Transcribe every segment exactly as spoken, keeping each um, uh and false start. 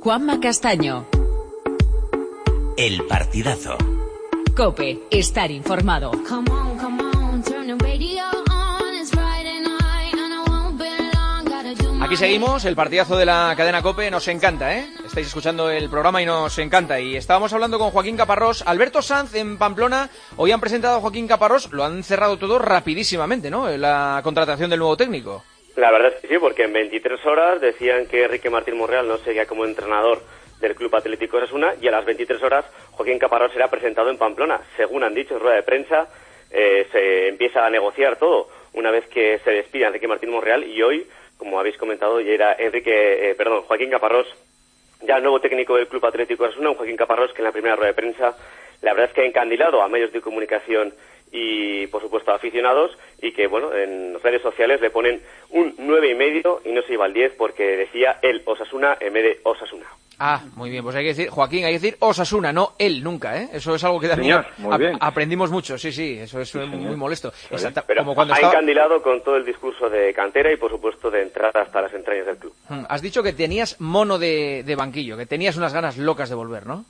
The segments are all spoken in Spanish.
Juanma Castaño. El partidazo. COPE, estar informado. Aquí seguimos, el partidazo de la cadena COPE, nos encanta, ¿eh? Estáis escuchando el programa y nos encanta. Y estábamos hablando con Joaquín Caparrós. Alberto Sanz en Pamplona, hoy han presentado a Joaquín Caparrós, lo han cerrado todo rapidísimamente, ¿no? La contratación del nuevo técnico. La verdad es que sí, porque en veintitrés horas decían que Enrique Martín Monreal no seguía como entrenador del Club Atlético Osasuna, y a las veintitrés horas Joaquín Caparrós será presentado en Pamplona. Según han dicho en rueda de prensa, eh, se empieza a negociar todo una vez que se despide Enrique Martín Monreal, y hoy, como habéis comentado, ya era Enrique, eh, perdón, Joaquín Caparrós, ya el nuevo técnico del Club Atlético Osasuna, un Joaquín Caparrós que en la primera rueda de prensa, la verdad es que ha encandilado a medios de comunicación y, por supuesto, a aficionados, y que, bueno, en redes sociales le ponen un nueve y medio y no se iba al diez porque decía el Osasuna en vez de Osasuna. Ah, muy bien, pues hay que decir, Joaquín, hay que decir Osasuna, no él nunca, ¿eh? Eso es algo que también Señor, muy bien. a- aprendimos mucho, sí, sí, eso es sí, muy señor. molesto. Exacta, Pero como cuando ha estaba... encandilado con todo el discurso de cantera y, por supuesto, de entrada hasta las entrañas del club. Hmm, Has dicho que tenías mono de, de banquillo, que tenías unas ganas locas de volver, ¿no?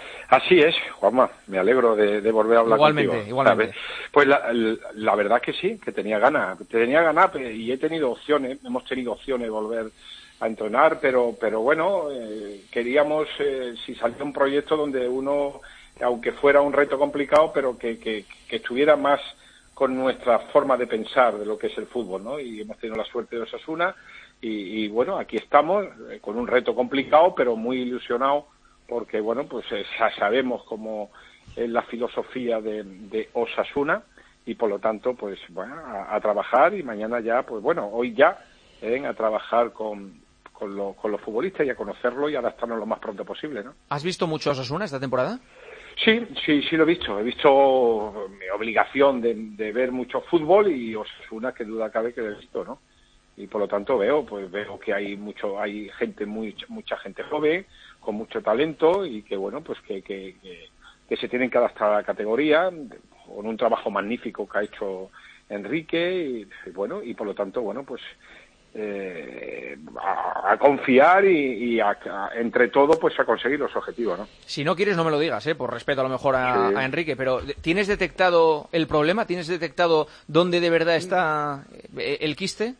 Así es, Juanma, me alegro de, de volver a hablar Igualmente, contigo. igualmente. ¿Sabes? Pues la, la verdad que sí, que tenía ganas, tenía ganas y he tenido opciones, hemos tenido opciones de volver a entrenar, pero pero bueno, eh, queríamos, eh, si salía un proyecto donde uno, aunque fuera un reto complicado, pero que, que, que estuviera más con nuestra forma de pensar de lo que es el fútbol, ¿no? Y hemos tenido la suerte de Osasuna y, y bueno, aquí estamos, eh, con un reto complicado, pero muy ilusionado, porque bueno, pues eh, ya sabemos cómo es la filosofía de, de Osasuna, y por lo tanto, pues bueno, a, a trabajar, y mañana ya, pues bueno, hoy ya, eh, a trabajar con, con, lo, con los futbolistas y a conocerlo y adaptarnos lo más pronto posible, ¿no? ¿Has visto mucho Osasuna esta temporada? Sí, sí, sí lo he visto. He visto mi obligación de, de ver mucho fútbol, y Osasuna, que duda cabe que lo he visto, ¿no? Y por lo tanto veo, pues veo que hay mucho, hay gente, muy, mucha gente joven, con mucho talento, y que bueno, pues que, que, que, que se tienen que adaptar a la categoría, con un trabajo magnífico que ha hecho Enrique, y, y bueno, y por lo tanto, bueno, pues eh, a, a confiar y, y a, a, entre todo, pues a conseguir los objetivos, ¿no? Si no quieres, no me lo digas, ¿eh? Por respeto a lo mejor a, Sí. a Enrique, pero ¿tienes detectado el problema? ¿Tienes detectado dónde de verdad está el quiste?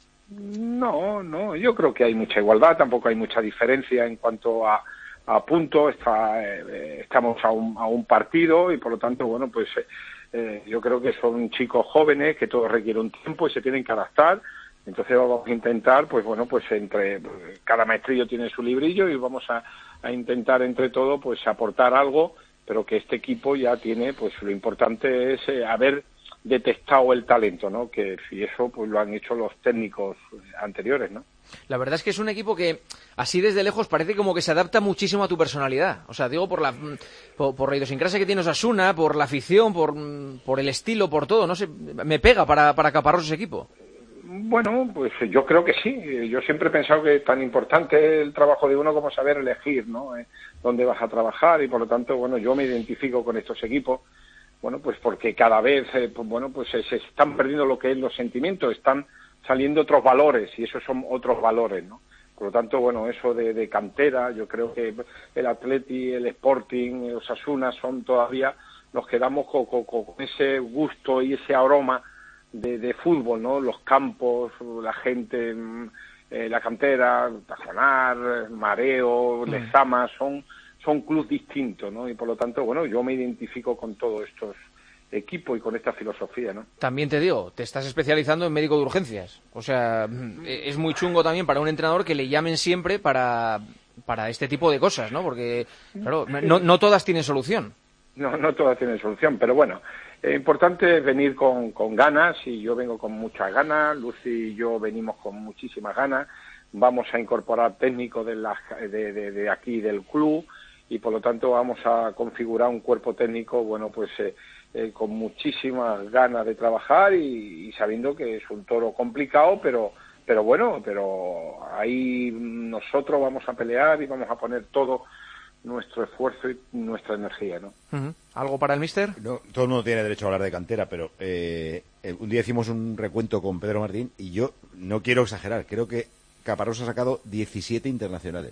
No, no, yo creo que hay mucha igualdad, tampoco hay mucha diferencia en cuanto a, a puntos, está, eh, estamos a un, a un partido, y por lo tanto, bueno, pues eh, yo creo que son chicos jóvenes que todo requiere un tiempo y se tienen que adaptar. Entonces vamos a intentar, pues bueno, pues entre cada maestrillo tiene su librillo, y vamos a, a intentar entre todo, pues aportar algo, pero que este equipo ya tiene, pues lo importante es eh, haber detectado el talento, ¿no? Que y eso pues lo han hecho los técnicos anteriores, ¿no? La verdad es que es un equipo que así desde lejos parece como que se adapta muchísimo a tu personalidad. O sea, digo por la por, por la idiosincrasia que tiene Osasuna, por la afición, por, por el estilo, por todo. No sé, me pega para, para Caparrós ese equipo. Bueno, pues yo creo que sí. Yo siempre he pensado que es tan importante el trabajo de uno como saber elegir, ¿no? Eh, dónde vas a trabajar, y por lo tanto, bueno, yo me identifico con estos equipos. Bueno, pues porque cada vez, eh, pues bueno, pues se, se están perdiendo lo que es los sentimientos, están saliendo otros valores, y esos son otros valores, ¿no? Por lo tanto, bueno, eso de, de cantera, yo creo que el Atleti, el Sporting, el Osasuna son todavía los que damos con, con, con ese gusto y ese aroma de, de fútbol, ¿no? Los campos, la gente, eh, la cantera, Tajonar, Mareo, Mm. Lezama, son son clubes distintos, ¿no? Y por lo tanto, bueno, yo me identifico con todos estos equipos y con esta filosofía, ¿no? También te digo, te estás especializando en médico de urgencias. O sea, es muy chungo también para un entrenador que le llamen siempre para, para este tipo de cosas, ¿no? Porque, claro, no, no todas tienen solución. No, no todas tienen solución, pero bueno, lo eh, importante es venir con, con ganas, y yo vengo con muchas ganas, Lucy y yo venimos con muchísimas ganas, vamos a incorporar técnicos de, la, de, de, de aquí del club, y por lo tanto vamos a configurar un cuerpo técnico, bueno, pues eh, eh, con muchísimas ganas de trabajar, y, y sabiendo que es un toro complicado, pero pero bueno, pero ahí nosotros vamos a pelear y vamos a poner todo nuestro esfuerzo y nuestra energía, ¿no? Uh-huh. ¿Algo para el míster? No, todo el mundo tiene derecho a hablar de cantera, pero eh, un día hicimos un recuento con Pedro Martín, y yo no quiero exagerar, creo que Caparrós ha sacado diecisiete internacionales.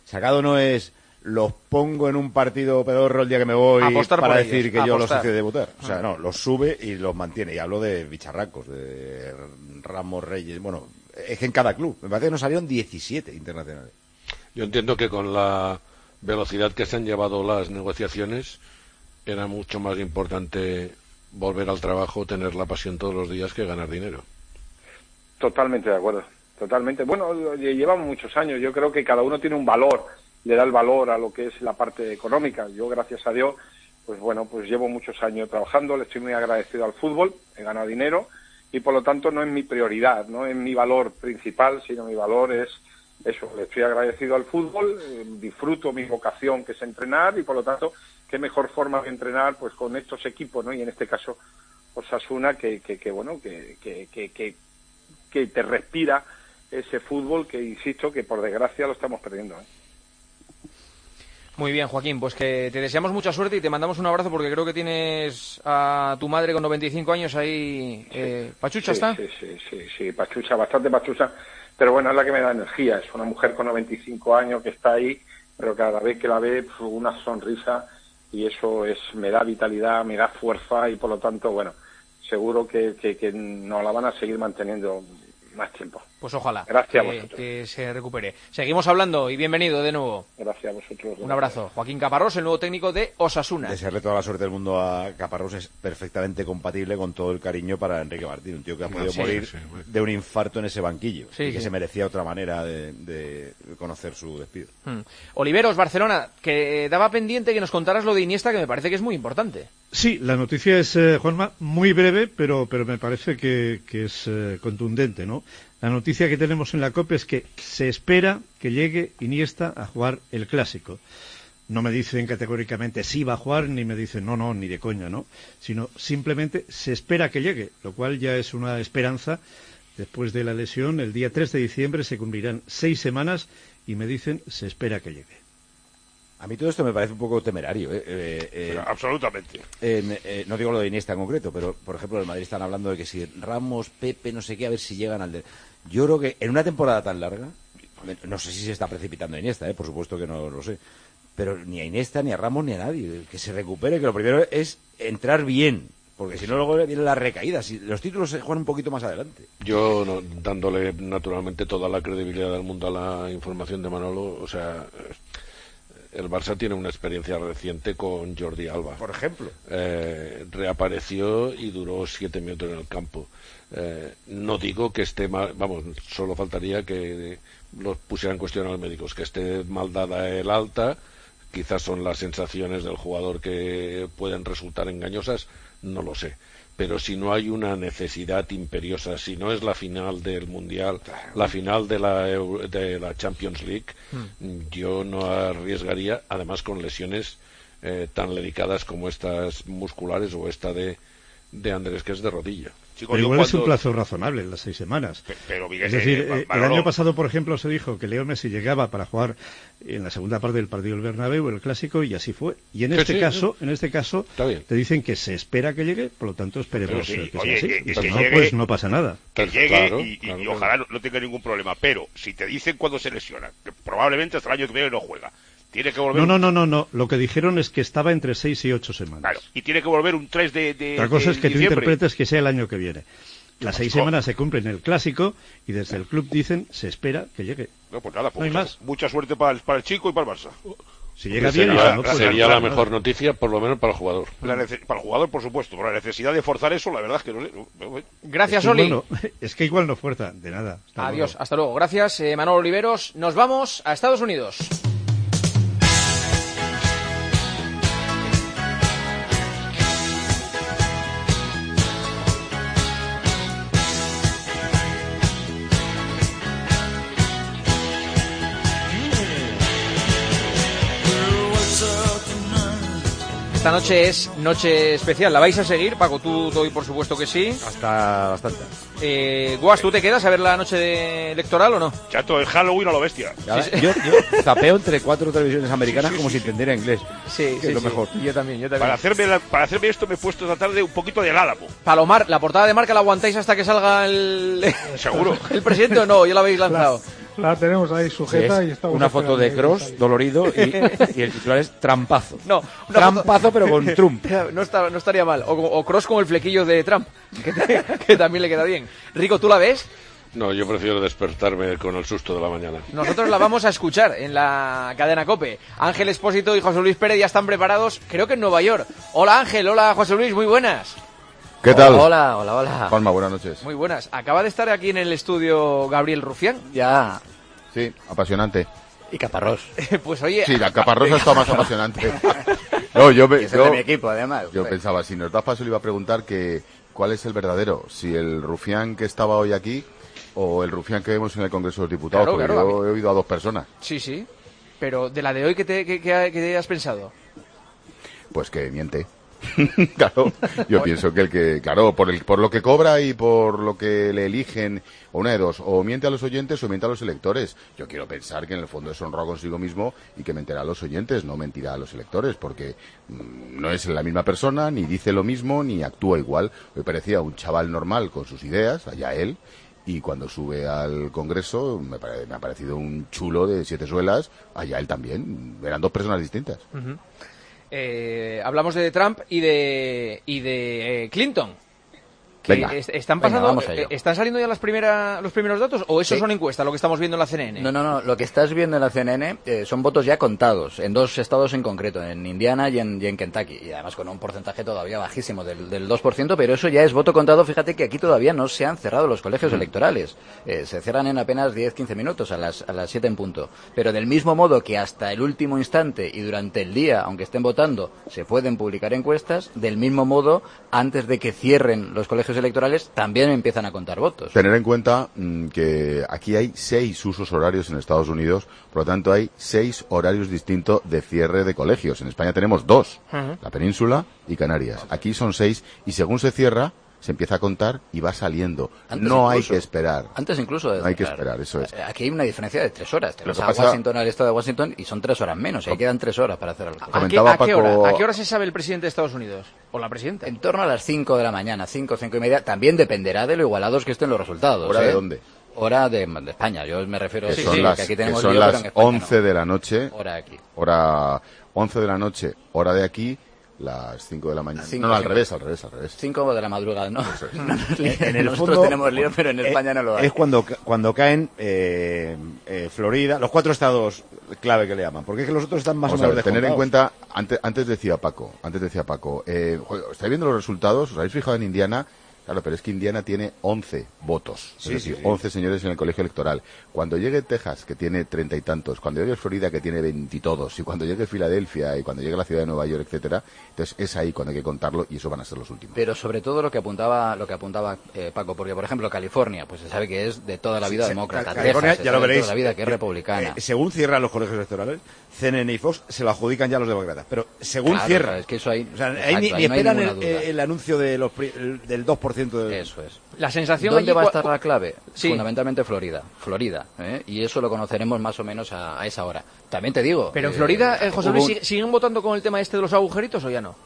Sacado no es los pongo en un partido pedorro el día que me voy Apostar para por decir ellos, que yo apostar. los hice debutar. O sea, no, los sube y los mantiene. Y hablo de bicharracos, de Ramos, Reyes. Bueno, es que en cada club. Me parece que nos salieron diecisiete internacionales. Yo entiendo que con la velocidad que se han llevado las negociaciones era mucho más importante volver al trabajo, tener la pasión todos los días que ganar dinero. Totalmente de acuerdo, totalmente. Bueno, llevamos muchos años, yo creo que cada uno tiene un valor, le da el valor a lo que es la parte económica. Yo, gracias a Dios, pues bueno, pues llevo muchos años trabajando, le estoy muy agradecido al fútbol, he ganado dinero y por lo tanto no es mi prioridad, no es mi valor principal, sino mi valor es eso, le estoy agradecido al fútbol, eh, disfruto mi vocación que es entrenar y por lo tanto, qué mejor forma de entrenar pues con estos equipos, ¿no? Y en este caso, Osasuna, que, que, que bueno, que, que, que, que que te respira ese fútbol que, insisto, que por desgracia lo estamos perdiendo, ¿eh? Muy bien, Joaquín, pues que te deseamos mucha suerte y te mandamos un abrazo porque creo que tienes a tu madre con noventa y cinco años ahí. Eh, ¿Pachucha sí, está? Sí, sí, sí, sí, Pachucha, bastante Pachucha, pero bueno, es la que me da energía, es una mujer con noventa y cinco años que está ahí, pero cada vez que la ve, pues, una sonrisa, y eso es me da vitalidad, me da fuerza, y por lo tanto, bueno, seguro que, que, que nos la van a seguir manteniendo más tiempo. Pues ojalá. Gracias que, a vosotros. que se recupere. Seguimos hablando y bienvenido de nuevo. Gracias a vosotros. Un abrazo. Joaquín Caparrós, el nuevo técnico de Osasuna. Desearle toda la suerte del mundo a Caparrós es perfectamente compatible con todo el cariño para Enrique Martín, un tío que ha podido Sí, morir sí, sí. de un infarto en ese banquillo, Sí, y que sí. se merecía otra manera de, de conocer su despido. Hmm. Oliveros, Barcelona, que daba pendiente que nos contaras lo de Iniesta, que me parece que es muy importante. Sí, la noticia es, eh, Juanma, muy breve, pero, pero me parece que, que es eh, contundente, ¿no? La noticia que tenemos en la COPE es que se espera que llegue Iniesta a jugar el Clásico. No me dicen categóricamente sí va a jugar, ni me dicen no, no, ni de coña, ¿no? Sino simplemente se espera que llegue, lo cual ya es una esperanza. Después de la lesión, el día tres de diciembre se cumplirán seis semanas y me dicen se espera que llegue. A mí todo esto me parece un poco temerario, ¿eh? Eh, eh, Pero absolutamente. En, eh, no digo lo de Iniesta en concreto, pero por ejemplo el Madrid están hablando de que si Ramos, Pepe, no sé qué, a ver si llegan al de... Yo creo que en una temporada tan larga, no sé si se está precipitando a Iniesta, ¿eh? Por supuesto que no lo sé, pero ni a Iniesta, ni a Ramos, ni a nadie, que se recupere, que lo primero es entrar bien, porque si no luego vienen las recaídas, y los títulos se juegan un poquito más adelante. Yo, no, dándole naturalmente toda la credibilidad del mundo a la información de Manolo, o sea... El Barça tiene una experiencia reciente con Jordi Alba. Por ejemplo. Eh, reapareció y duró siete minutos en el campo. Eh, no digo que esté mal, vamos, solo faltaría que los pusieran en cuestión a los médicos, que esté mal dada el alta, quizás son las sensaciones del jugador que pueden resultar engañosas, no lo sé. Pero si no hay una necesidad imperiosa, si no es la final del Mundial, claro, la final de la, de la Champions League, mm. yo no arriesgaría, además con lesiones eh, tan delicadas como estas musculares o esta de, de Andrés, que es de rodilla. Chico, pero igual cuando... es un plazo razonable, las seis semanas. Pero, pero Miguel, es decir, eh, el año pasado, por ejemplo, se dijo que Leo Messi llegaba para jugar en la segunda parte del partido del Bernabéu, el Clásico, y así fue. Y en sí, este sí, caso, sí. en este caso, te dicen que se espera que llegue, por lo tanto esperemos sí, que oye, sea así. Que, y si que no, llegue, pues no pasa nada. Que llegue claro, y, claro, y claro. ojalá no, no tenga ningún problema. Pero si te dicen cuándo se lesiona, que probablemente hasta el año que viene no juega. Tiene que volver no, no, un... no, no, no. Lo que dijeron es que estaba entre seis y ocho semanas. Claro, y tiene que volver un tres de, de Otra cosa de es que diciembre. tú interpretes que sea el año que viene. Las seis ¿Cómo? semanas se cumplen en el Clásico y desde el club dicen se espera que llegue. No, pues nada, pues no hay mucha, más. mucha suerte para el, para el chico y para el Barça. Si llega sería, bien, y si no, pues sería no, la no, mejor no. noticia, por lo menos para el jugador. La nece- para el jugador, por supuesto, pero la necesidad de forzar eso, la verdad es que no sé. No, no, Gracias, es que Oli. Igual no, es que igual no fuerza, de nada. Hasta Adiós, luego. hasta luego. Gracias, eh, Manolo Oliveros. Nos vamos a Estados Unidos. Esta noche es noche especial. ¿La vais a seguir, Paco? Tú doy por supuesto que sí. Hasta bastante. Eh, Guas, ¿tú te quedas a ver la noche de electoral o no? Chato, es Halloween a lo bestia. Ya, sí, sí. Yo, yo zapeo entre cuatro televisiones americanas sí, sí, como sí, si entendiera inglés. Sí, que sí, es lo sí. mejor. Yo también, yo también. Para hacerme, la, para hacerme esto me he puesto esta tarde un poquito del Álamo. Palomar, la portada de Marca la aguantáis hasta que salga el... ¿Seguro? ¿El presidente o no? ¿Ya lo habéis lanzado? La tenemos ahí sujeta Sí, y estamos una foto de esperando. Kroos dolorido y, y el titular es trampazo. No, una trampazo foto- pero con Trump. No, está, no estaría mal. O, o Cross con el flequillo de Trump, que, te- que también le queda bien. Rico, ¿tú la ves? No, yo prefiero despertarme con el susto de la mañana. Nosotros la vamos a escuchar en la cadena COPE. Ángel Espósito y José Luis Pérez ya están preparados, creo que en Nueva York. Hola Ángel, hola José Luis, muy buenas. ¿Qué tal? Hola, hola, hola. Juanma, buenas noches. Muy buenas. Acaba de estar aquí en el estudio Gabriel Rufián. Ya. Sí, apasionante. Y Caparrós. Pues oye... Sí, la Caparrós ha estado más apasionante. No, yo, Y ese yo, de mi equipo, además. yo Joder. pensaba, si nos das paso le iba a preguntar que cuál es el verdadero, si el Rufián que estaba hoy aquí o el Rufián que vemos en el Congreso de los Diputados, Claro, porque claro, yo a he oído a dos personas. Sí, sí. Pero de la de hoy, ¿qué te, qué, qué- qué has pensado? Pues que miente. Claro, yo pienso que el que, claro, por el, por lo que cobra y por lo que le eligen, o una de dos, o miente a los oyentes o miente a los electores. Yo quiero pensar que en el fondo es honrado consigo mismo y que mentirá a los oyentes, no mentirá a los electores, porque mm, no es la misma persona, ni dice lo mismo, ni actúa igual. Me parecía un chaval normal con sus ideas, allá él, y cuando sube al Congreso me, pare- me ha parecido un chulo de siete suelas, allá él también. Eran dos personas distintas. Ujú. Eh, hablamos de Trump y de y de eh, Clinton. Que Venga. est- están Venga, pasando, vamos a ello. eh, están saliendo ya las primera, los primeros datos o eso Sí. son encuestas, lo que estamos viendo en la C N N. No, no, no. Lo que estás viendo en la C N N eh, son votos ya contados en dos estados en concreto, en Indiana y en, y en Kentucky. Y además con un porcentaje todavía bajísimo del, del dos por ciento, pero eso ya es voto contado. Fíjate que aquí todavía no se han cerrado los colegios electorales. Eh, se cierran en apenas diez quince minutos, a las, a las siete en punto. Pero del mismo modo que hasta el último instante y durante el día, aunque estén votando, se pueden publicar encuestas, del mismo modo, antes de que cierren los colegios electorales, también empiezan a contar votos. Tener en cuenta mm, que aquí hay seis usos horarios en Estados Unidos, por lo tanto hay seis horarios distintos de cierre de colegios. En España tenemos dos, Ujú. la península y Canarias. Aquí son seis y según se cierra, se empieza a contar y va saliendo. Antes no hay incluso. que esperar. Antes incluso de No hay que cerrar. esperar, eso es. Eh, Aquí hay una diferencia de tres horas. Te Lo vas que a pasa- Washington, al estado de Washington, y son tres horas menos. Ahí quedan tres horas para cerrar el ¿A qué, Comentaba a qué Paco- hora, ¿A qué hora se sabe el presidente de Estados Unidos? ¿O la presidenta? En torno a las cinco de la mañana, cinco, cinco y media. También dependerá de lo igualados que estén los resultados. ¿Hora ¿eh? de dónde? Hora de, de España. Yo me refiero Que sí, son sí, las, que aquí que tenemos son lío, pero las en España once no. de la noche, Hora aquí. hora once de la noche, hora de aquí, las cinco de la mañana. Cinco, no, no, al cinco. revés, al revés, al revés. Cinco de la madrugada, ¿no? No nos líen. En el Nosotros fondo, tenemos lío, pero en eh, España no lo hay. Es cuando, ca- cuando caen eh, eh, Florida, los cuatro estados clave que le llaman, porque es que los otros están más Vamos o a menos ver, tener en descontados. cuenta, antes, antes decía Paco, antes decía Paco, eh, joder, ¿estáis viendo los resultados? ¿Os habéis fijado en Indiana? Claro, pero es que Indiana tiene once votos, Sí, es decir, sí, sí. once señores en el colegio electoral. Cuando llegue Texas, que tiene treinta y tantos, cuando llegue Florida, que tiene veintitodos, y cuando llegue Filadelfia, y cuando llegue la ciudad de Nueva York, etcétera, entonces es ahí cuando hay que contarlo, y eso van a ser los últimos. Pero sobre todo lo que apuntaba lo que apuntaba eh, Paco, porque por ejemplo California, pues se sabe que es de toda la vida Sí, demócrata. Ca- California, Texas, se ya lo sabe de veréis. toda la vida que es eh, republicana. eh, según cierran los colegios electorales, C N N y Fox se lo adjudican ya los demócratas. Pero según Claro, cierran. claro, es que eso hay- O sea, ahí exacto, ni, ahí ni no hay esperan el, ninguna duda. el anuncio de los, pri- el- del dos por ciento de... Eso es. La sensación ¿Dónde allí va a cua- estar la clave? Sí. Fundamentalmente Florida. Florida. ¿eh? Y eso lo conoceremos más o menos a, a esa hora. También te digo. Pero en eh, Florida, eh, José hubo Luis, un- ¿sig- ¿siguen votando con el tema este de los agujeritos o ya no?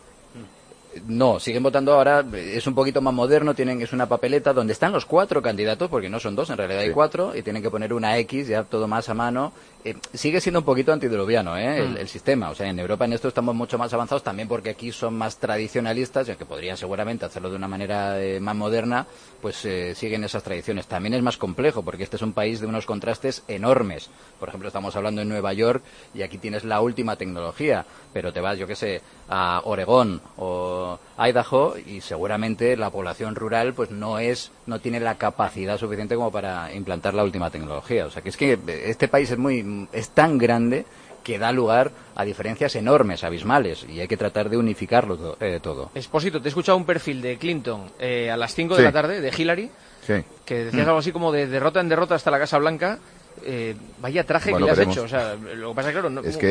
No, siguen votando ahora, es un poquito más moderno, tienen es una papeleta donde están los cuatro candidatos, porque no son dos, en realidad hay Sí. cuatro, y tienen que poner una X, ya todo más a mano. Eh, sigue siendo un poquito antidiluviano ¿eh? el, Mm. el sistema, o sea, en Europa en esto estamos mucho más avanzados, también porque aquí son más tradicionalistas, y aunque podrían seguramente hacerlo de una manera eh, más moderna, pues eh, siguen esas tradiciones. También es más complejo, porque este es un país de unos contrastes enormes. Por ejemplo, estamos hablando en Nueva York, y aquí tienes la última tecnología, pero te vas, yo qué sé, a Oregón o Idaho, y seguramente la población rural pues no es no tiene la capacidad suficiente como para implantar la última tecnología. O sea, que es que este país es muy es tan grande que da lugar a diferencias enormes, abismales, y hay que tratar de unificarlo to- eh, todo. Expósito, te he escuchado un perfil de Clinton eh, a las cinco Sí. de la tarde, de Hillary, Sí. que decías algo así como de derrota en derrota hasta la Casa Blanca. Eh, vaya traje Bueno, que le has veremos. hecho. O sea, lo que pasa, claro, no, Es que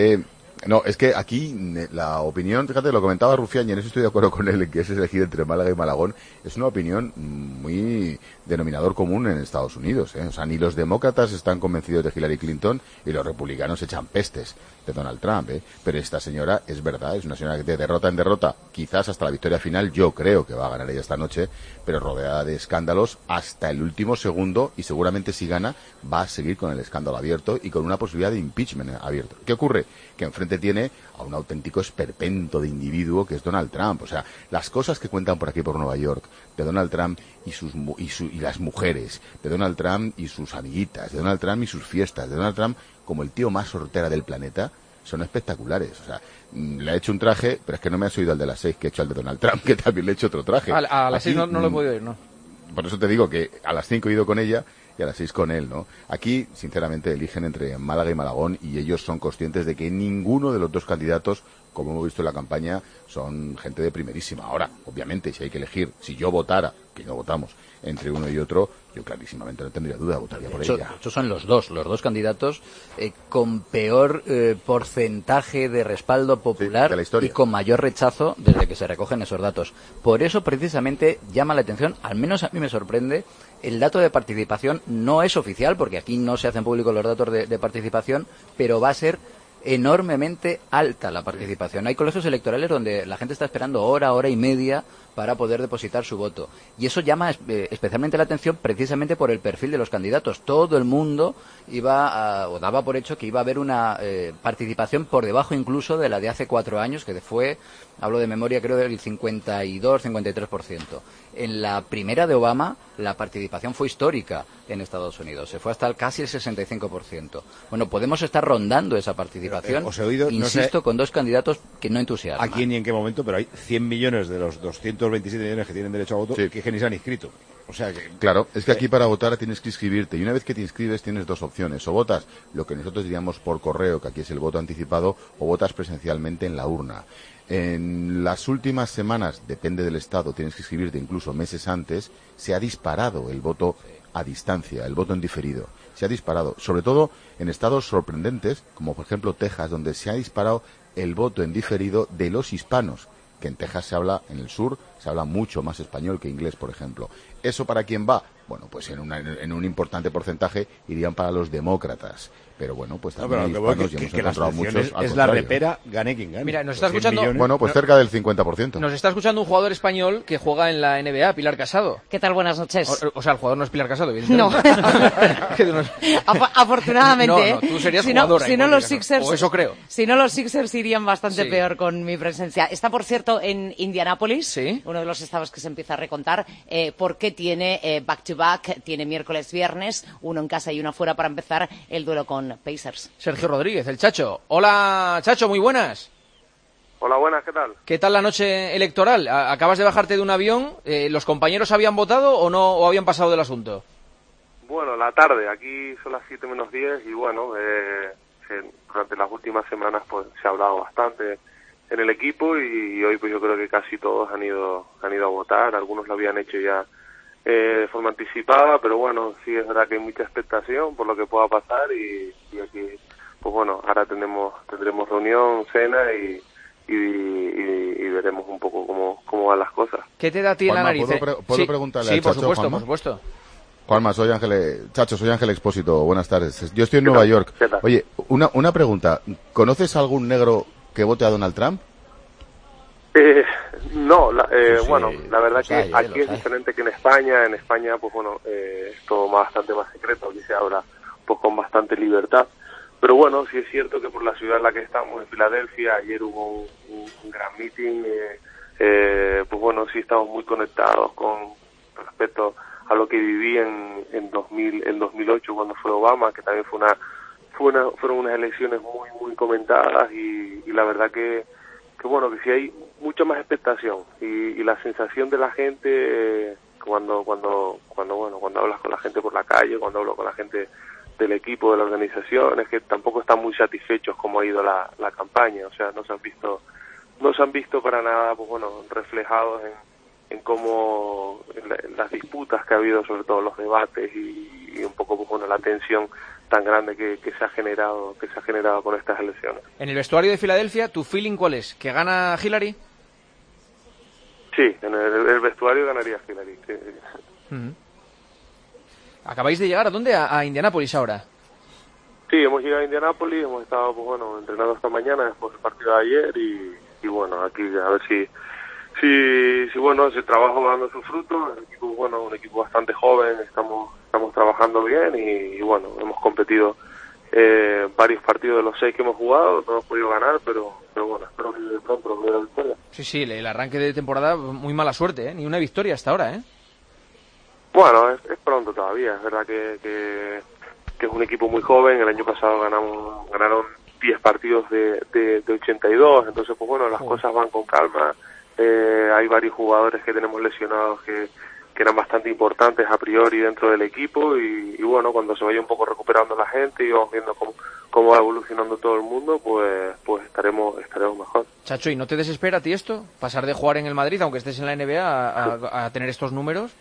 No, es que aquí la opinión, fíjate, lo comentaba Rufián, y en eso estoy de acuerdo con él, en que es elegir entre Málaga y Malagón, es una opinión muy denominador común en Estados Unidos, ¿eh? O sea, ni los demócratas están convencidos de Hillary Clinton y los republicanos echan pestes de Donald Trump, ¿eh? Pero esta señora, es verdad, es una señora que de derrota en derrota, quizás hasta la victoria final, yo creo que va a ganar ella esta noche, pero rodeada de escándalos hasta el último segundo, y seguramente si gana va a seguir con el escándalo abierto y con una posibilidad de impeachment abierto. ¿Qué ocurre? Que enfrente tiene a un auténtico esperpento de individuo que es Donald Trump. O sea, las cosas que cuentan por aquí por Nueva York de Donald Trump y sus y, su, y las mujeres, de Donald Trump y sus amiguitas, de Donald Trump y sus fiestas, de Donald Trump como el tío más sortera del planeta, son espectaculares. O sea, le he hecho un traje, pero es que no me has oído al de las seis que he hecho al de Donald Trump, que también le he hecho otro traje. A, a las Aquí, seis no, no lo he podido ir, ¿no? Por eso te digo que a las cinco he ido con ella y a las seis con él, ¿no? Aquí, sinceramente, eligen entre Málaga y Malagón, y ellos son conscientes de que ninguno de los dos candidatos, como hemos visto en la campaña, son gente de primerísima. Ahora, obviamente, si hay que elegir, si yo votara, que no votamos, entre uno y otro, yo clarísimamente no tendría duda, votaría por Eso, ella. eso son los dos, los dos candidatos eh, con peor eh, porcentaje de respaldo popular, sí, de la historia, y con mayor rechazo desde que se recogen esos datos. Por eso, precisamente, llama la atención, al menos a mí me sorprende, el dato de participación no es oficial, porque aquí no se hacen públicos los datos de, de participación, pero va a ser enormemente alta la participación. Hay colegios electorales donde la gente está esperando hora, hora y media para poder depositar su voto. Y eso llama eh, especialmente la atención precisamente por el perfil de los candidatos. Todo el mundo iba a, o daba por hecho que iba a haber una eh, participación por debajo incluso de la de hace cuatro años, que fue, hablo de memoria, creo del cincuenta y dos, cincuenta y tres por ciento. En la primera de Obama, la participación fue histórica en Estados Unidos. Se fue hasta el, casi el sesenta y cinco por ciento. Bueno, podemos estar rondando esa participación, pero, eh, os he oído, insisto, no sé, con dos candidatos que no entusiasman. Aquí ni en qué momento, pero hay cien millones de los doscientos veintisiete millones que tienen derecho a voto, sí, que, que ni se han inscrito. O sea que... Claro, es que aquí para votar tienes que inscribirte, y una vez que te inscribes tienes dos opciones: o votas lo que nosotros diríamos por correo, que aquí es el voto anticipado, o votas presencialmente en la urna. En las últimas semanas, depende del estado, tienes que inscribirte incluso meses antes, se ha disparado el voto a distancia, el voto en diferido. Se ha disparado, sobre todo en estados sorprendentes, como por ejemplo Texas, donde se ha disparado el voto en diferido de los hispanos, que en Texas se habla, en el sur, se habla mucho más español que inglés, por ejemplo. ¿Eso para quién va? Bueno, pues en, una, en un importante porcentaje irían para los demócratas. Pero bueno, pues también no, hay hispanos, que, y hemos que, encontrado que muchos. Es, es la repera, gane quien gane. Mira, nos está escuchando... Millones, bueno, pues cerca del cincuenta por ciento. Nos está escuchando un jugador español que juega en la N B A, Pilar Casado. ¿Qué tal? Buenas noches. O, o sea, el jugador no es Pilar Casado, evidentemente. No. Afortunadamente. No, no, tú serías si no, jugadora. Si no, los Sixers, o eso creo. Si no, los Sixers irían bastante sí. peor con mi presencia. Está, por cierto, en Indianápolis, ¿sí? Uno de los estados que se empieza a recontar, eh, porque tiene eh, back-to-back, tiene miércoles-viernes, uno en casa y uno fuera para empezar el duelo con Pacers. Sergio Rodríguez, el Chacho. Hola, Chacho, muy buenas. Hola, buenas, ¿qué tal? ¿Qué tal la noche electoral? Acabas de bajarte de un avión. Eh, ¿Los compañeros habían votado o no, o habían pasado del asunto? Bueno, la tarde, aquí son las siete menos diez y bueno, eh, se, durante las últimas semanas pues se ha hablado bastante en el equipo y, y hoy pues yo creo que casi todos han ido han ido a votar. Algunos lo habían hecho ya eh, de forma anticipada, pero bueno, sí es verdad que hay mucha expectación por lo que pueda pasar y, y aquí pues bueno, ahora tendremos tendremos reunión, cena y Y, y, y veremos un poco cómo, cómo van las cosas. ¿Qué te da a ti en la nariz? ¿Puedo, pre ¿puedo sí, preguntarle sí, al por Chacho, supuesto, Juanma? por supuesto. Juanma, soy Ángel, Chacho, soy Ángel Expósito. Buenas tardes. Yo estoy en Nueva York. Oye, una, una pregunta. ¿Conoces a algún negro que vote a Donald Trump? Eh, no, la, eh, sí, bueno, la verdad que hay, aquí eh, es hay. diferente que en España. En España, pues bueno, eh, es todo más, bastante más secreto. Aquí se habla pues con bastante libertad. Pero bueno, sí es cierto que por la ciudad en la que estamos, en Filadelfia, ayer hubo un, un, un gran meeting. Eh, eh, pues bueno, sí estamos muy conectados con respecto a lo que viví en, en, dos mil, en dos mil ocho cuando fue Obama, que también fue una, fue una fueron unas elecciones muy muy comentadas y, y la verdad que, que bueno, que sí hay mucha más expectación y, y la sensación de la gente eh, cuando cuando cuando bueno cuando hablas con la gente por la calle, cuando hablo con la gente del equipo, de la organización, es que tampoco están muy satisfechos como ha ido la, la campaña, o sea, no se han visto no se han visto para nada, pues bueno, reflejados en, en cómo en la, en las disputas que ha habido, sobre todo los debates y, y un poco, pues bueno, la tensión tan grande que, que se ha generado que se ha generado con estas elecciones. En el vestuario de Filadelfia, ¿tu feeling cuál es? ¿Que gana Hillary? Sí, en el, el vestuario ganaría Hillary. Sí. Uh-huh. Acabáis de llegar, ¿a dónde? A, a Indianápolis ahora. Sí, hemos llegado a Indianápolis, hemos estado, pues bueno, entrenando esta mañana después del partido de ayer y, y bueno, aquí a ver si, si, si bueno, ese trabajo va dando sus frutos. El equipo, bueno, un equipo bastante joven, estamos, estamos trabajando bien y, y bueno, hemos competido eh, varios partidos de los seis que hemos jugado, no hemos podido ganar, pero, pero bueno, espero que de pronto nos dé la victoria. Sí, sí, el arranque de temporada, muy mala suerte, ¿eh? Ni una victoria hasta ahora, ¿eh? Bueno, es, es pronto todavía, es verdad que, que, que es un equipo muy joven. El año pasado ganamos ganaron diez partidos de, de, de ochenta y dos, entonces pues bueno, las oh. cosas van con calma. Eh, hay varios jugadores que tenemos lesionados que, que eran bastante importantes a priori dentro del equipo y, y bueno, cuando se vaya un poco recuperando la gente y vamos viendo cómo, cómo va evolucionando todo el mundo, pues pues estaremos estaremos mejor. Chacho, ¿y no te desespera a ti esto? Pasar de jugar en el Madrid, aunque estés en la N B A, a, a, a tener estos números.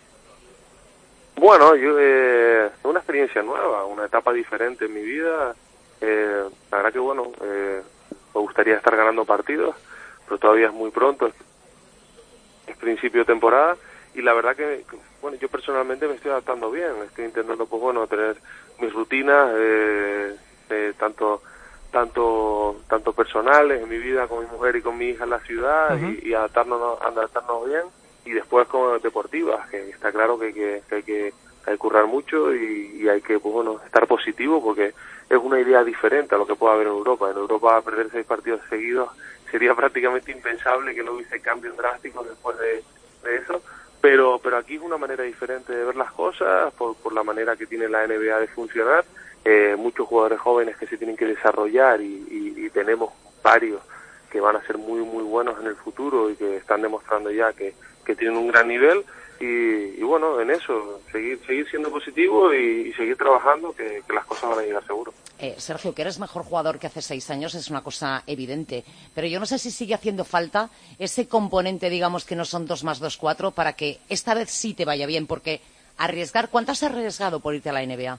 Bueno, yo eh, es una experiencia nueva, una etapa diferente en mi vida. Eh, la verdad que bueno, eh, me gustaría estar ganando partidos, pero todavía es muy pronto, es, es principio de temporada y la verdad que, que bueno, yo personalmente me estoy adaptando bien, estoy intentando pues bueno tener mis rutinas, eh, eh, tanto tanto tanto personales en mi vida con mi mujer y con mi hija en la ciudad uh-huh. y, y adaptarnos adaptarnos bien. Y después como deportivas, que está claro que hay que, que, hay, que hay que currar mucho y, y hay que pues bueno estar positivo porque es una idea diferente a lo que puede haber en Europa. En Europa perder seis partidos seguidos sería prácticamente impensable que no hubiese cambios drásticos después de, de eso, pero pero aquí es una manera diferente de ver las cosas por, por la manera que tiene la N B A de funcionar. Eh, muchos jugadores jóvenes que se tienen que desarrollar y, y, y tenemos varios que van a ser muy muy buenos en el futuro y que están demostrando ya que que tienen un gran nivel y, y bueno, en eso, seguir seguir siendo positivo y, y seguir trabajando, que, que las cosas van a llegar seguro. Eh, Sergio, que eres mejor jugador que hace seis años es una cosa evidente, pero yo no sé si sigue haciendo falta ese componente, digamos, que no son dos más dos, cuatro, para que esta vez sí te vaya bien, porque arriesgar, ¿cuánto has arriesgado por irte a la N B A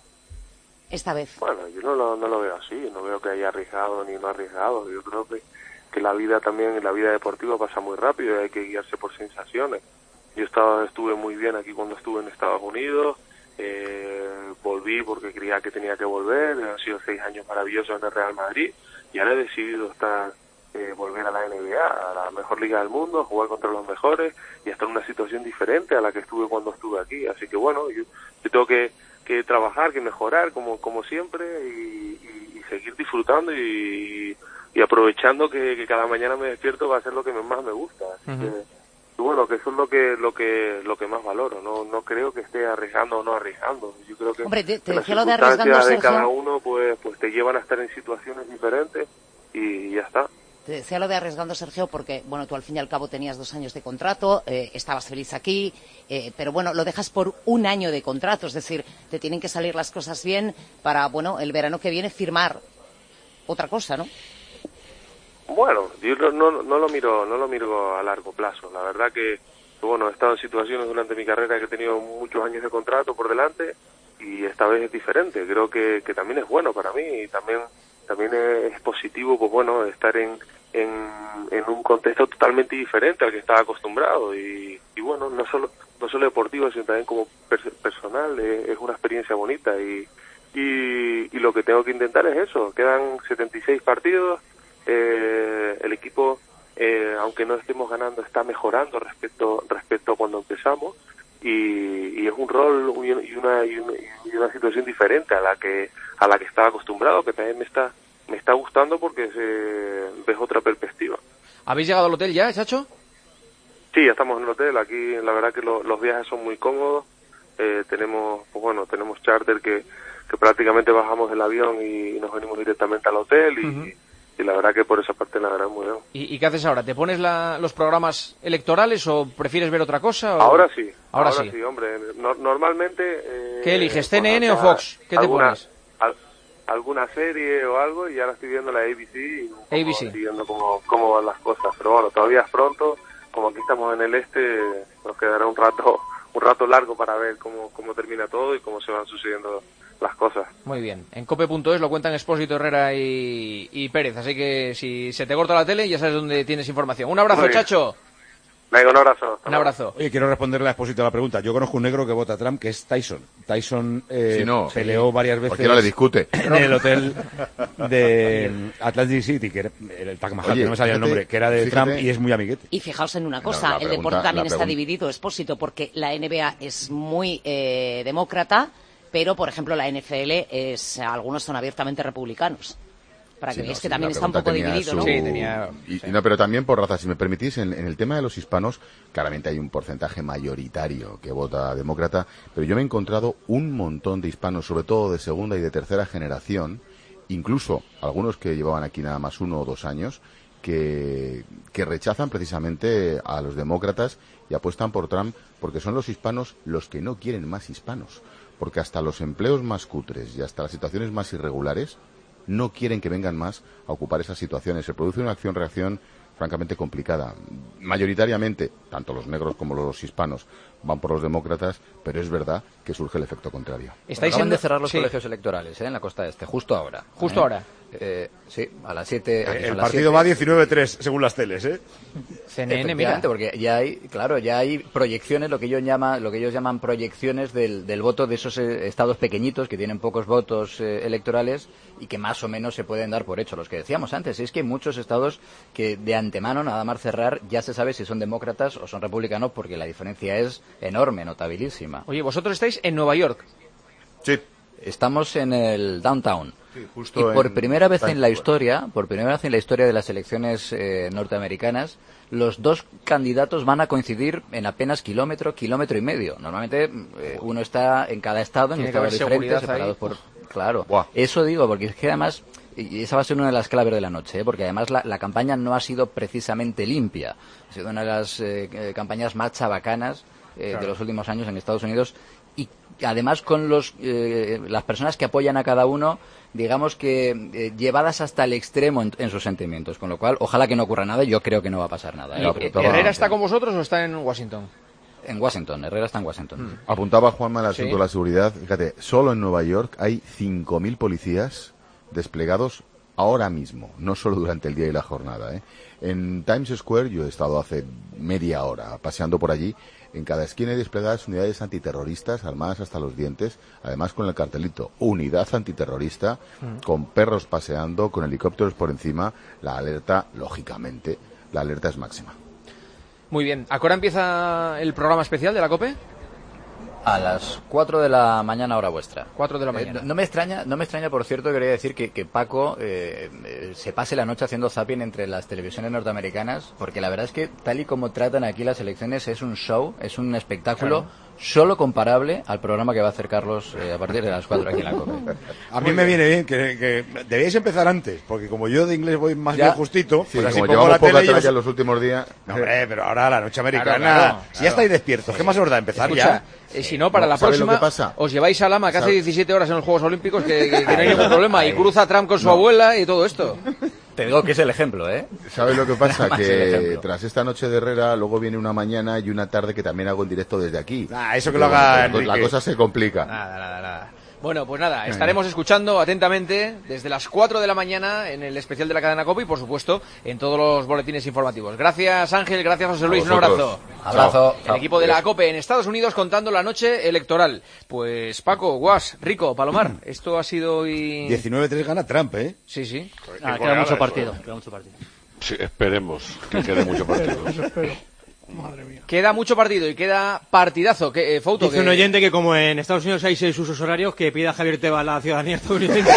esta vez? Bueno, yo no lo, no lo veo así, no veo que haya arriesgado ni no arriesgado, yo creo que que la vida también, en la vida deportiva pasa muy rápido y hay que guiarse por sensaciones. Yo estaba, estuve muy bien aquí cuando estuve en Estados Unidos, eh, volví porque creía que tenía que volver, han sido seis años maravillosos en el Real Madrid y ahora he decidido estar, eh, volver a la N B A, a la mejor liga del mundo, jugar contra los mejores y estar en una situación diferente a la que estuve cuando estuve aquí. Así que bueno, yo, yo tengo que, que trabajar, que mejorar como, como siempre y, y, y seguir disfrutando y y aprovechando que, que cada mañana me despierto va a ser lo que más me gusta. Así uh-huh. que, y bueno, que eso es lo que lo que lo que más valoro. No no creo que esté arriesgando o no arriesgando. Yo creo que, Hombre, te, te que las lo de circunstancias de Sergio, cada uno pues pues te llevan a estar en situaciones diferentes y ya está. Te decía lo de arriesgando, Sergio, porque bueno, tú al fin y al cabo tenías dos años de contrato, eh, estabas feliz aquí, eh, pero bueno, lo dejas por un año de contrato, es decir, te tienen que salir las cosas bien para, bueno, el verano que viene firmar otra cosa, ¿no? Bueno, yo no, no, no lo miro no lo miro a largo plazo. La verdad que, bueno, he estado en situaciones durante mi carrera que he tenido muchos años de contrato por delante y esta vez es diferente. Creo que, que también es bueno para mí y también también es positivo, pues bueno, estar en, en, en un contexto totalmente diferente al que estaba acostumbrado y, y bueno, no solo no solo deportivo, sino también como per- personal, es, es una experiencia bonita y, y, y lo que tengo que intentar es eso. Quedan setenta y seis partidos. Eh, el equipo, eh, aunque no estemos ganando, está mejorando respecto respecto a cuando empezamos y, y es un rol y una, y una y una situación diferente a la que a la que estaba acostumbrado, que también me está me está gustando porque se ves otra perspectiva. ¿Habéis llegado al hotel ya, Chacho? Sí, ya estamos en el hotel. Aquí la verdad que lo, los viajes son muy cómodos. Eh, tenemos pues bueno tenemos charter que que prácticamente bajamos del avión y nos venimos directamente al hotel y uh-huh. Y la verdad que por esa parte la verdad muy bien. ¿Y, y qué haces ahora? ¿Te pones la, los programas electorales o prefieres ver otra cosa? O... Ahora sí. Ahora, ahora sí. sí, hombre. No, normalmente... Eh, ¿Qué eliges? ¿C N N o Fox? ¿Qué te alguna, pones? Al, alguna serie o algo y ahora estoy viendo la A B C y un poco A B C. estoy viendo cómo, cómo van las cosas. Pero bueno, todavía es pronto. Como aquí estamos en el este, nos quedará un rato un rato largo para ver cómo, cómo termina todo y cómo se van sucediendo las cosas. Muy bien. En cope punto es lo cuentan Expósito, Herrera y, y Pérez. Así que si se te corta la tele, ya sabes dónde tienes información. Un abrazo, Chacho. Venga, un abrazo. Un abrazo. Oye, quiero responderle a Expósito a la pregunta. Yo conozco un negro que vota a Trump, que es Tyson. Tyson eh, sí, no, peleó sí. varias veces. Cualquiera le discute. En el hotel de Atlantic City, que era el Taj Mahal, que no me salía el nombre, que era de fíjate. Trump y es muy amiguete. Y fijaos en una cosa, No, el pregunta, deporte también está pregunta. dividido, Expósito, porque la N B A es muy eh, demócrata, pero, por ejemplo, la N F L es, algunos son abiertamente republicanos. Para que Sí, veáis no, que sí, también la está un pregunta poco tenía dividido, su- ¿no? Sí, tenía- Y, sí. y no, pero también por raza, si me permitís, en, en el tema de los hispanos, claramente hay un porcentaje mayoritario que vota demócrata, pero yo me he encontrado un montón de hispanos, sobre todo de segunda y de tercera generación, incluso algunos que llevaban aquí nada más uno o dos años, que, que rechazan precisamente a los demócratas y apuestan por Trump porque son los hispanos los que no quieren más hispanos. Porque hasta los empleos más cutres y hasta las situaciones más irregulares no quieren que vengan más a ocupar esas situaciones. Se produce una acción-reacción francamente complicada. Mayoritariamente, tanto los negros como los hispanos van por los demócratas, pero es verdad que surge el efecto contrario. Estáis Acaban siendo- de cerrar los sí. colegios electorales, ¿eh? En la costa este, justo ahora. Justo ¿eh? ahora. Eh, sí, a las siete. aquí El son las partido siete. va diecinueve tres, según las teles, ¿eh? C N N, mira. Efectivamente, porque ya hay, claro, ya hay proyecciones, lo que ellos llaman, lo que ellos llaman proyecciones del, del voto de esos eh, estados pequeñitos que tienen pocos votos eh, electorales y que más o menos se pueden dar por hecho. Los que decíamos antes, es que hay muchos estados que de antemano, nada más cerrar, ya se sabe si son demócratas o son republicanos, porque la diferencia es enorme, notabilísima. Oye, vosotros estáis en Nueva York. Sí. Estamos en el downtown. Sí, Y justo por en primera vez Times en la Square. historia, por primera vez en la historia de las elecciones eh, norteamericanas, los dos candidatos van a coincidir en apenas kilómetro, kilómetro y medio. Normalmente eh, uno está en cada estado, en Tiene que estados haber diferentes, seguridad ahí. separados por... Claro, Buah. eso digo, porque es que además, y esa va a ser una de las claves de la noche, ¿eh? Porque además la, la campaña no ha sido precisamente limpia. Ha sido una de las eh, eh, campañas más chabacanas eh, Claro. de los últimos años en Estados Unidos, y además con los eh, las personas que apoyan a cada uno, digamos que eh, llevadas hasta el extremo en, en sus sentimientos, con lo cual ojalá que no ocurra nada. Yo creo que no va a pasar nada, ¿eh? No, ¿Y pero estaba- ¿Herrera está con vosotros o está en Washington? En Washington, Herrera está en Washington. Mm. Apuntaba Juanma el asunto Sí. de la seguridad. Fíjate, solo en Nueva York hay cinco mil policías desplegados ahora mismo, no solo durante el día y la jornada, ¿eh? En Times Square, yo he estado hace media hora paseando por allí. En cada esquina hay desplegadas unidades antiterroristas armadas hasta los dientes, además con el cartelito Unidad Antiterrorista, con perros paseando, con helicópteros por encima. La alerta, lógicamente, la alerta es máxima. Muy bien. ¿A qué hora empieza el programa especial de la COPE? A las cuatro de la mañana, hora vuestra. cuatro de la Eh, mañana. no, no me extraña, no me extraña, por cierto, quería decir que, que Paco eh, eh, se pase la noche haciendo zapping entre las televisiones norteamericanas, porque la verdad es que tal y como tratan aquí las elecciones es un show, es un espectáculo Claro. solo comparable al programa que va a hacer Carlos eh, a partir de las cuatro aquí en la COPE. A mí me viene bien que, que debíais empezar antes, porque como yo de inglés voy más Ya. bien justito, Sí, pues así como pongo llevamos la poca tele y tralla os- en los últimos días. No, hombre, pero ahora la noche americana. Claro, claro, Si claro. ya estáis despiertos, ¿qué más os da empezar Escucha, ya? eh, si no, para No, la ¿sabes lo próxima que pasa? os lleváis a Lama, que hace ¿Sabe? diecisiete horas en los Juegos Olímpicos, que, que- que no hay ningún problema, y cruza Trump con su abuela y todo esto. Te digo que es el ejemplo, ¿eh? ¿Sabes lo que pasa? Nada más el Que ejemplo. tras esta noche de Herrera, luego viene una mañana y una tarde que también hago en directo desde aquí. Ah, eso que Pero lo haga bueno, pues la Enrique. cosa se complica. Nada, nada, nada. Bueno, pues nada, estaremos escuchando atentamente desde las cuatro de la mañana en el especial de la cadena COPE y, por supuesto, en todos los boletines informativos. Gracias, Ángel, gracias, José Luis, un vosotros. abrazo. Abrazo. El equipo de la COPE en Estados Unidos contando la noche electoral. Pues Paco, Guas, Rico, Palomar, esto ha sido hoy... diecinueve tres gana Trump, ¿eh? Sí, sí. Ah, queda mucho partido, queda mucho partido. Sí, esperemos que quede mucho partido. Queda mucho partido y queda partidazo. Que, eh, Fouto, Dice que- un oyente que como en Estados Unidos hay seis usos horarios, que pida a Javier Tebas la ciudadanía estadounidense.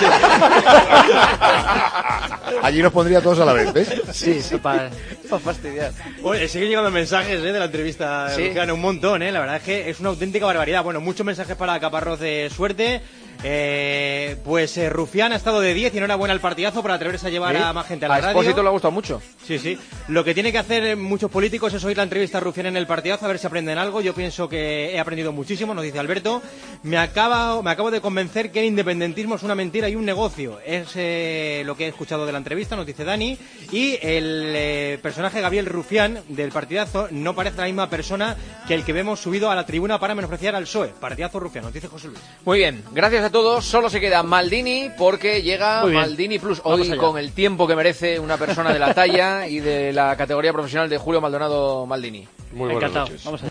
Allí nos pondría todos a la vez, ¿ves? Sí, sí, para... para fastidiar. Oye, siguen llegando mensajes ¿eh? de la entrevista de Sí. Rufián, un montón, ¿eh? La verdad es que es una auténtica barbaridad. Bueno, muchos mensajes para Caparrós de suerte. Eh, pues eh, Rufián ha estado de diez y enhorabuena al partidazo por atreverse a llevar ¿Sí? a más gente a la A radio. Expósito le ha gustado mucho. Sí, sí. Lo que tiene que hacer eh, muchos políticos es oír la entrevista a Rufián en el partidazo, a ver si aprenden algo. Yo pienso que he aprendido muchísimo, nos dice Alberto. Me, acaba, me acabo de convencer que el independentismo es una mentira y un negocio. Es eh, lo que he escuchado de la entrevista, nos dice Dani. Y el eh, personaje Gabriel Rufián del partidazo no parece la misma persona que el que vemos subido a la tribuna para menospreciar al P S O E. Partidazo Rufián, nos dice José Luis. Muy bien, gracias a todos. Solo se queda Maldini porque llega Muy bien. Maldini Plus. Vamos Hoy allá. con el tiempo que merece una persona de la talla y de la categoría profesional de Julio Maldonado Maldini. Muy buenas Encantado. noches. Vamos allá.